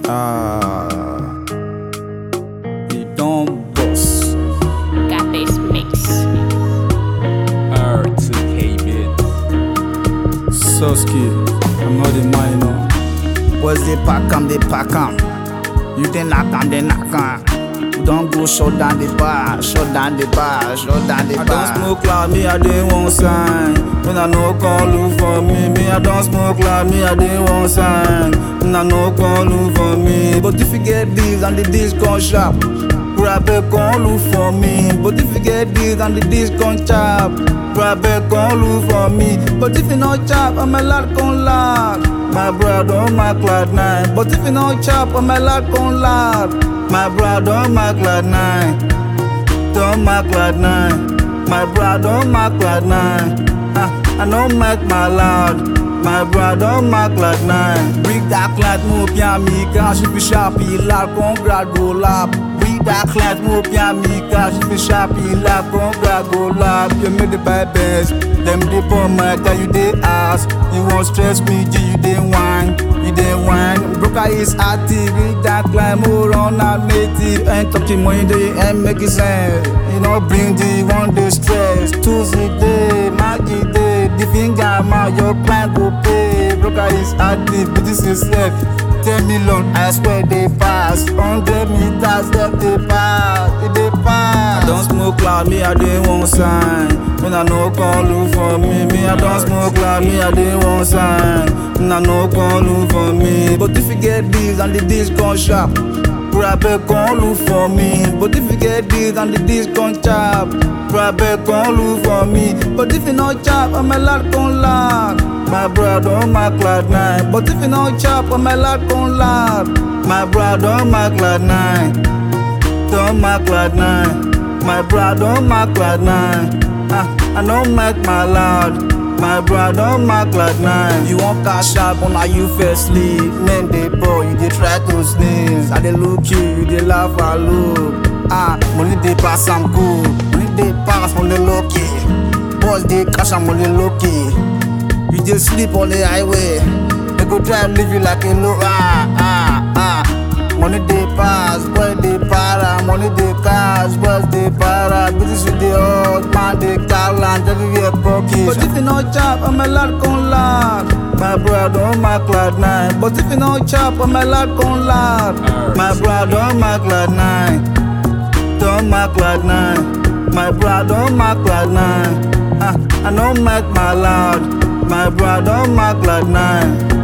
You don't boss. Got this mix. R2K bit. Soski, I'm not the minor. Boys they pack 'em. You they knock 'em. You don't go shut down the bar, shut down the bar, shut down the I bar. don't smoke like me, I didn't want sign. When I no call look for me, I don't smoke like me, I didn't want sign. When I no call look for me, but if you get this and the discount shop, grab a call look for me. But if you get this and the discount shop, grab a call look for me. But if you no chop, I'm a lot con loud. My brother on my cloud 9. But if you no chop, I'm a lot con loud. My brother on my cloud 9. Don't my cloud 9. My brother on my cloud 9. I don't make my loud. My brother on my cloud 9. Bring that cloud move ya me cash if you sharpy la congrats go lap. Bring that cloud move ya me cash if you sharpy la congrats go lap. You made the bypass. Them they for my guy you they ask. You won't stress me, G, you they whine. You they whine. Broker is active. Bring that cloud more on our native. Ain't talking money they ain't making sense. You know bring the one day stress. Tuesday day, Maggie day. The finger mouth, your client go pay. Broker is active, but this is safe. 10 million, I swear they pass. 100 meters, left they pass. They pass. I don't smoke like me, I didn't want sign. When I no call look for me, I don't smoke like me, I didn't want sign. When I no call look for me, but if you get this and the discount shop, grab a call look for me. But if you get this and the discount shop, grab a call look for me. But if you no chop, I'm a lot con loud. My brother on my cloud 9. But if you no chop, I'm a lot con loud. My brother on my cloud 9. On my cloud 9. My brother on my cloud 9. I don't make my loud. My brother on my cloud 9. You want cash up on how you first sleep. Men they boy, you they try to sneeze. I they look you they laugh and look. Money they pass I'm cool. Money they pass on the low key. Boys they cash I'm on the low key. You just sleep on the highway. They go try and leave you like a low. Money they pass, boy they para. Money they cash, boys they para. Business with the old man they call and everywhere pocket. But if you no chop, I'm a lot con loud. My brother on my cloud 9. But if you no chop, I'm a lot con loud. My brother on my cloud 9. On my cloud 9. My brother on my cloud 9. I don't make my loud. My brother on my cloud 9.